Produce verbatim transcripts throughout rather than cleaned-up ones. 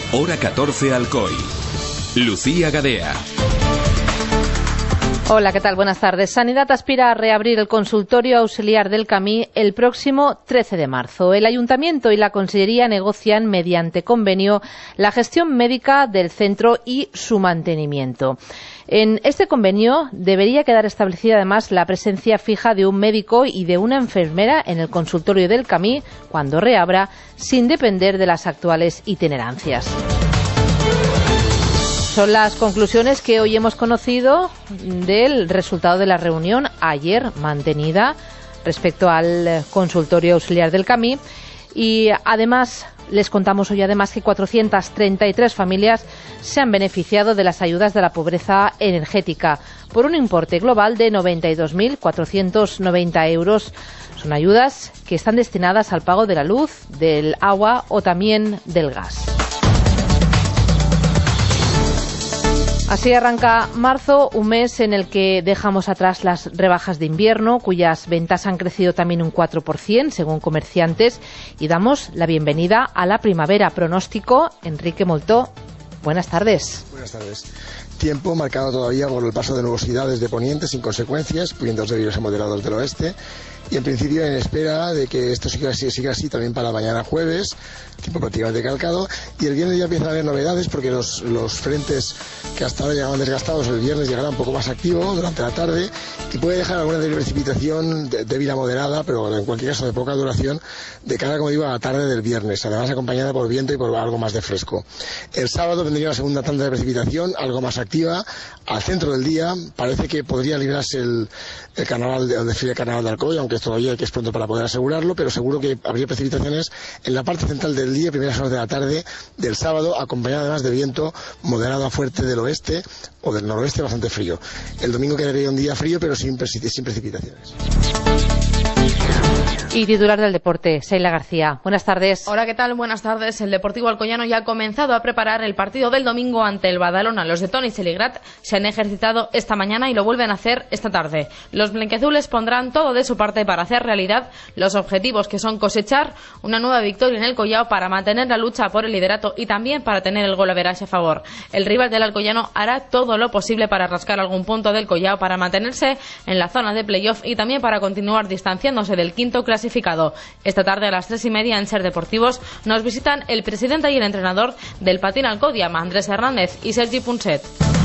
hora catorce Alcoy. Lucía Gadea. Hola, ¿qué tal? Buenas tardes. Sanidad aspira a reabrir el consultorio auxiliar del Camí el próximo trece de marzo. El Ayuntamiento y la Consellería negocian mediante convenio la gestión médica del centro y su mantenimiento. En este convenio debería quedar establecida además la presencia fija de un médico y de una enfermera en el consultorio del Camí cuando reabra, sin depender de las actuales itinerancias. Son las conclusiones que hoy hemos conocido del resultado de la reunión ayer mantenida respecto al consultorio auxiliar del Camí, y además les contamos hoy además que cuatrocientas treinta y tres familias se han beneficiado de las ayudas de la pobreza energética por un importe global de noventa y dos mil cuatrocientos noventa euros. Son ayudas que están destinadas al pago de la luz, del agua o también del gas. Así arranca marzo, un mes en el que dejamos atrás las rebajas de invierno, cuyas ventas han crecido también un cuatro por ciento, según comerciantes, y damos la bienvenida a la primavera. Pronóstico, Enrique Moltó. Buenas tardes. Buenas tardes. Tiempo marcado todavía por el paso de nubosidades de poniente sin consecuencias, vientos débiles a moderados del oeste, y en principio en espera de que esto siga así, siga así también para mañana jueves, tiempo prácticamente calcado, y el viernes ya empiezan a haber novedades porque los, los frentes que hasta ahora llegaban desgastados el viernes llegarán un poco más activo durante la tarde y puede dejar alguna precipitación débil a moderada, pero en cualquier caso de poca duración, de cara, como digo, a la tarde del viernes, además acompañada por viento y por algo más de fresco. El sábado vendría la segunda tanda de precipitación, algo más activa, al centro del día. Parece que podría librarse el, el carnaval, el desfile del carnaval de Alcoy, aunque todavía que es pronto para poder asegurarlo, pero seguro que habría precipitaciones en la parte central del día, primeras horas de la tarde del sábado, acompañada además de viento moderado a fuerte del oeste o del noroeste, bastante frío. El domingo quedaría un día frío, pero sin, sin precipitaciones. Y titular del deporte, Sheila García. Buenas tardes. Hola, ¿qué tal? Buenas tardes. El Deportivo Alcoyano ya ha comenzado a preparar el partido del domingo ante el Badalona. Los de Toni Celigrat se han ejercitado esta mañana y lo vuelven a hacer esta tarde. Los blanquiazules pondrán todo de su parte para hacer realidad los objetivos, que son cosechar una nueva victoria en el Collao para mantener la lucha por el liderato y también para tener el golaveraje a favor. El rival del Alcoyano hará todo lo posible para rascar algún punto del Collao para mantenerse en la zona de playoff y también para continuar distanciándose del quinto clasificado. Esta tarde a las tres y media en Ser Deportivos nos visitan el presidente y el entrenador del Patín Alcodiama, Andrés Hernández, y Sergi Punset.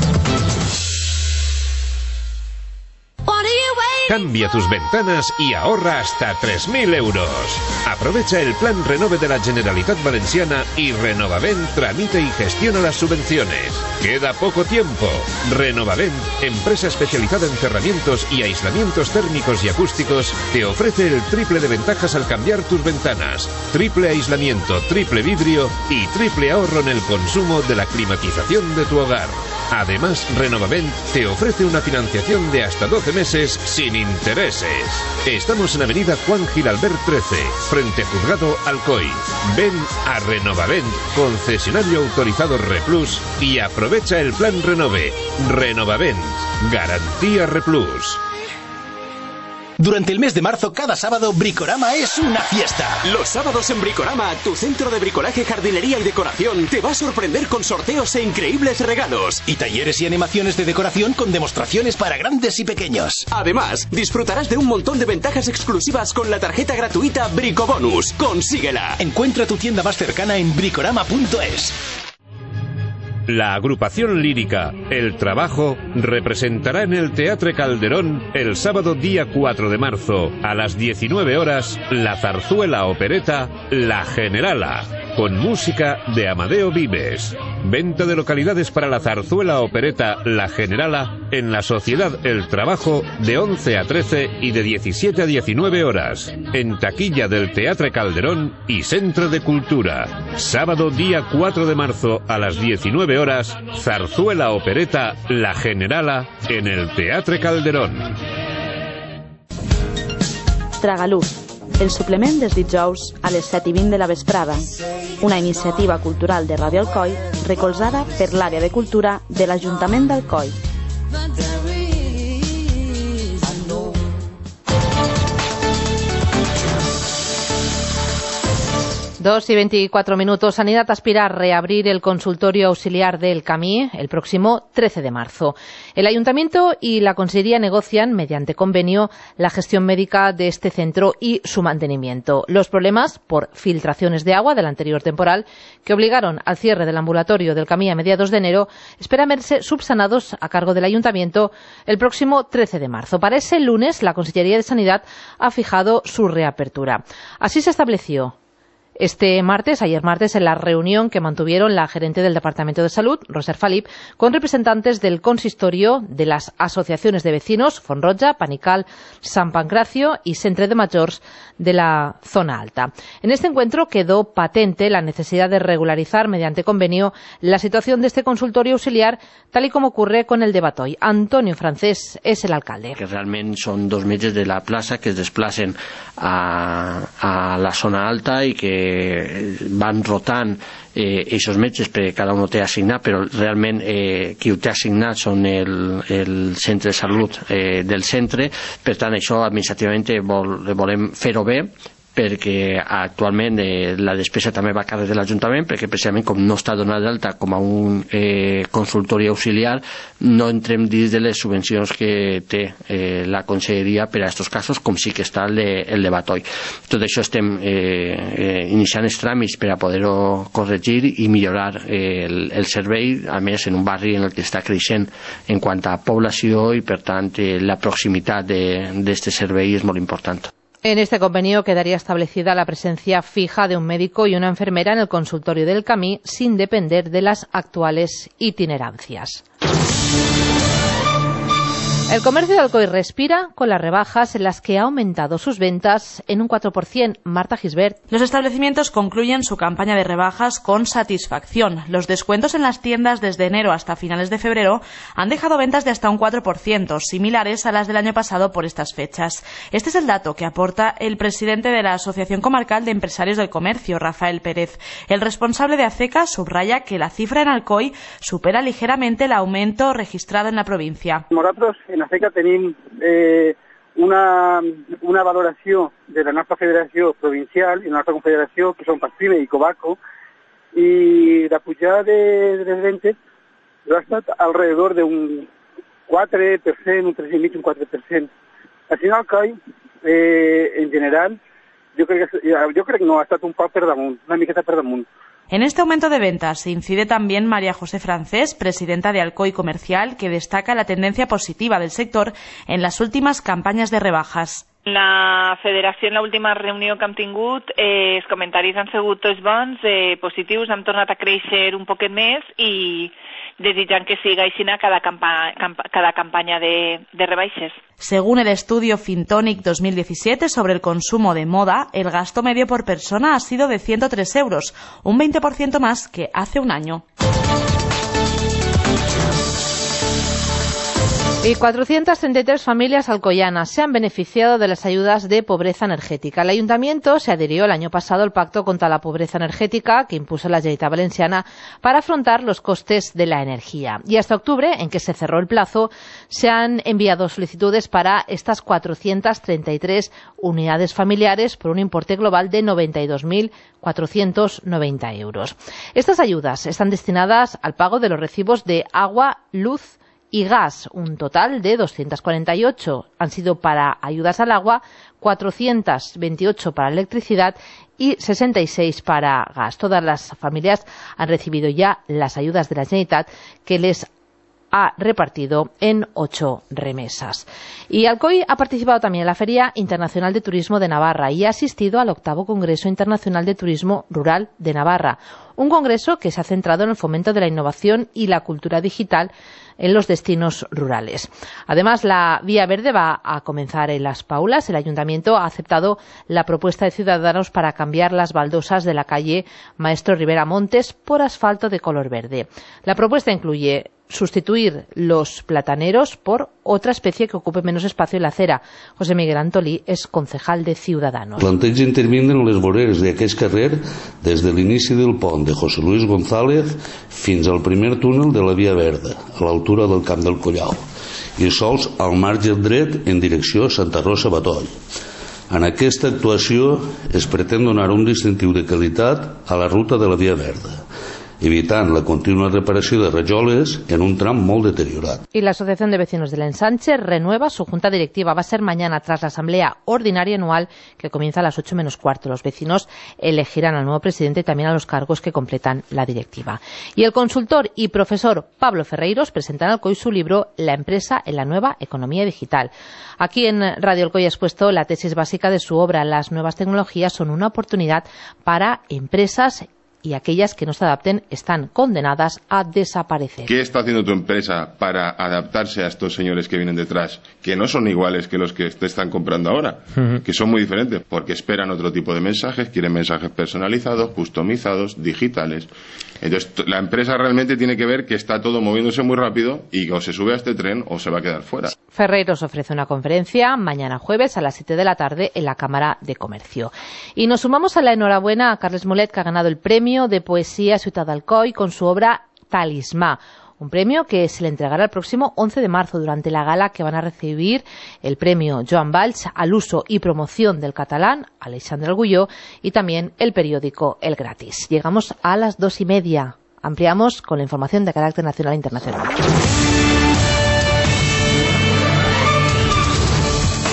Cambia tus ventanas y ahorra hasta tres mil euros. Aprovecha el plan Renove de la Generalitat Valenciana y Renovavent tramita y gestiona las subvenciones. Queda poco tiempo. Renovavent, empresa especializada en cerramientos y aislamientos térmicos y acústicos, te ofrece el triple de ventajas al cambiar tus ventanas. Triple aislamiento, triple vidrio y triple ahorro en el consumo de la climatización de tu hogar. Además, Renovavent te ofrece una financiación de hasta doce meses sin intereses. Estamos en avenida Juan Giralbert trece, frente a Juzgado Alcoy. Ven a Renovavent, concesionario autorizado Replus, y aprovecha el plan Renove. Renovavent, garantía Replus. Durante el mes de marzo, cada sábado, Bricorama es una fiesta. Los sábados en Bricorama, tu centro de bricolaje, jardinería y decoración te va a sorprender con sorteos e increíbles regalos. Y talleres y animaciones de decoración con demostraciones para grandes y pequeños. Además, disfrutarás de un montón de ventajas exclusivas con la tarjeta gratuita Bricobonus. ¡Consíguela! Encuentra tu tienda más cercana en bricorama punto es. La agrupación lírica El Trabajo representará en el Teatre Calderón el sábado día cuatro de marzo a las diecinueve horas la zarzuela opereta La Generala, con música de Amadeo Vives. Venta de localidades para la zarzuela opereta La Generala en la Sociedad El Trabajo de once a trece y de diecisiete a diecinueve horas, en taquilla del Teatre Calderón y Centro de Cultura. Sábado día cuatro de marzo a las diecinueve horas, zarzuela opereta La Generala en el Teatre Calderón. Tragaluz, el suplement dels dijous a les set i vint de la vesprada, una iniciativa cultural de Ràdio Alcoi recolzada per l'àrea de cultura de l'Ajuntament d'Alcoi. Dos y veinticuatro minutos. Sanidad aspira a reabrir el consultorio auxiliar del Camí el próximo trece de marzo. El Ayuntamiento y la Consellería negocian, mediante convenio, la gestión médica de este centro y su mantenimiento. Los problemas por filtraciones de agua del anterior temporal, que obligaron al cierre del ambulatorio del Camí a mediados de enero, esperan verse subsanados a cargo del Ayuntamiento el próximo trece de marzo. Para ese lunes, la Consellería de Sanidad ha fijado su reapertura. Así se estableció este martes, ayer martes, en la reunión que mantuvieron la gerente del Departamento de Salud, Roser Falip, con representantes del consistorio, de las asociaciones de vecinos, Fonroja, Panical, San Pancracio y Centre de Majors de la zona alta. En este encuentro quedó patente la necesidad de regularizar mediante convenio la situación de este consultorio auxiliar, tal y como ocurre con el de Batoy. Antonio Francés es el alcalde. Que realment són dos metges de la plaça que es desplacen a, a la zona alta i que van rotant eh, aquests metges perquè cada un té assignat, però realment eh, qui ho té assignat són el, el centre de salut eh, del centre. Per tant, això administrativament vol, volem fer-ho bé, perquè actualment eh, la despesa també va a càrrec de l'Ajuntament, perquè precisament com no està donat d'alta com a un eh, consultori auxiliar, no entrem dins de les subvencions que té eh, la Conselleria per a aquests casos, com sí que està el de, el de Batoy. Tot això estem eh, eh, iniciant els tràmits per a poder-ho corregir i millorar eh, el, el servei, a més en un barri en el que està creixent en quant a població i per tant eh, la proximitat d'aquest servei és molt important. En este convenio quedaría establecida la presencia fija de un médico y una enfermera en el consultorio del Camí, sin depender de las actuales itinerancias. El comercio de Alcoy respira con las rebajas en las que ha aumentado sus ventas en un cuatro por ciento. Marta Gisbert. Los establecimientos concluyen su campaña de rebajas con satisfacción. Los descuentos en las tiendas desde enero hasta finales de febrero han dejado ventas de hasta un cuatro por ciento, similares a las del año pasado por estas fechas. Este es el dato que aporta el presidente de la Asociación Comarcal de Empresarios del Comercio, Rafael Pérez. El responsable de ACECA subraya que la cifra en Alcoy supera ligeramente el aumento registrado en la provincia. Nosotros en ACECA tenim eh, una, una valoració de la nostra federació provincial i la nostra confederació, que són PASPIME i Cobaco, i la pujada de, de les ventes ha estat alrededor d'un quatre per cent, un tres i mig, un quatre per cent. Així en Alcoi, eh, en general, jo crec, que, jo crec que no, ha estat un poc per damunt, una miqueta per damunt. En este aumento de ventas incide también María José Francés, presidenta de Alcoy Comercial, que destaca la tendencia positiva del sector en las últimas campañas de rebajas. La federació, en l'última reunió que hem tingut, eh, els comentaris han sigut tots bons, eh, positius, hem tornat a créixer un poquet més i desitjant que siga així cada, campa campa cada campaña de, de rebaixes. Según el estudio Fintonic dos mil diecisiete sobre el consumo de moda, el gasto medio por persona ha sido de ciento tres euros, un veinte por ciento más que hace un año. Y cuatrocientas treinta y tres familias alcoyanas se han beneficiado de las ayudas de pobreza energética. El Ayuntamiento se adhirió el año pasado al Pacto contra la Pobreza Energética que impuso la Generalitat Valenciana para afrontar los costes de la energía. Y hasta octubre, en que se cerró el plazo, se han enviado solicitudes para estas cuatrocientas treinta y tres unidades familiares por un importe global de noventa y dos mil cuatrocientos noventa euros. Estas ayudas están destinadas al pago de los recibos de agua, luz y gas, un total de doscientas cuarenta y ocho han sido para ayudas al agua, cuatrocientas veintiocho para electricidad y sesenta y seis para gas. Todas las familias han recibido ya las ayudas de la Generalitat, que les ha repartido en ocho remesas. Y Alcoy ha participado también en la Feria Internacional de Turismo de Navarra y ha asistido al octavo Congreso Internacional de Turismo Rural de Navarra, un congreso que se ha centrado en el fomento de la innovación y la cultura digital en los destinos rurales. Además, la Vía Verde va a comenzar en Las Paulas. El Ayuntamiento ha aceptado la propuesta de Ciudadanos para cambiar las baldosas de la calle Maestro Rivera Montes por asfalto de color verde. La propuesta incluye sustituir los plataneros por otra especie que ocupe menos espacio en la acera. José Miguel Antolí és concejal de Ciudadanos. Planteja intervindre en les voreres d'aquest carrer des de l'inici del pont de José Luis González fins al primer túnel de la Via Verda, a l'altura del Camp del Collau, i sols al marge dret en direcció a Santa Rosa Batoll. En aquesta actuació es pretén donar un distintiu de qualitat a la ruta de la Via Verda, evitant la contínua reparació de rajoles en un tram molt deteriorat. Y la Asociación de Vecinos del Ensanche renueva su junta directiva. Va a ser mañana tras la asamblea ordinaria anual que comienza a las ocho menos cuarto. Los vecinos elegirán al nuevo presidente y también a los cargos que completan la directiva. Y el consultor y profesor Pablo Ferreiros presentará al C O I su libro La empresa en la nueva economía digital. Aquí en Radio El C O I ha expuesto la tesis básica de su obra. Las nuevas tecnologías son una oportunidad para empresas y aquellas que no se adapten están condenadas a desaparecer. ¿Qué está haciendo tu empresa para adaptarse a estos señores que vienen detrás, que no son iguales que los que te están comprando ahora, uh-huh. que son muy diferentes, porque esperan otro tipo de mensajes, quieren mensajes personalizados, customizados, digitales? Entonces, la empresa realmente tiene que ver que está todo moviéndose muy rápido y que o se sube a este tren o se va a quedar fuera. Ferreiros ofrece una conferencia mañana jueves a las siete de la tarde en la Cámara de Comercio. Y nos sumamos a la enhorabuena a Carles Mulet, que ha ganado el premio de poesía Ciutat d'Alcoi con su obra Talismà. Un premio que se le entregará el próximo once de marzo durante la gala que van a recibir el premio Joan Valls al uso y promoción del catalán, Alexandre Argulló, y también el periódico El Gratis. Llegamos a las dos y media. Ampliamos con la información de carácter nacional e internacional.